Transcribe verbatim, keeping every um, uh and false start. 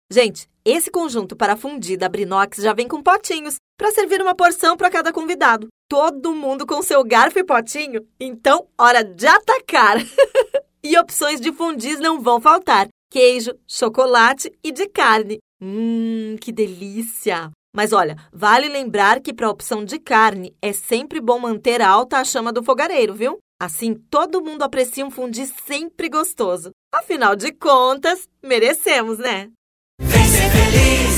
Gente, esse conjunto para fundir da Brinox já vem com potinhos para servir uma porção para cada convidado. Todo mundo com seu garfo e potinho? Então, hora de atacar! E opções de fondis não vão faltar. Queijo, chocolate e de carne. Hum, que delícia! Mas olha, vale lembrar que para a opção de carne é sempre bom manter alta a chama do fogareiro, viu? Assim todo mundo aprecia um fundi sempre gostoso. Afinal de contas, merecemos, né? Vem ser feliz!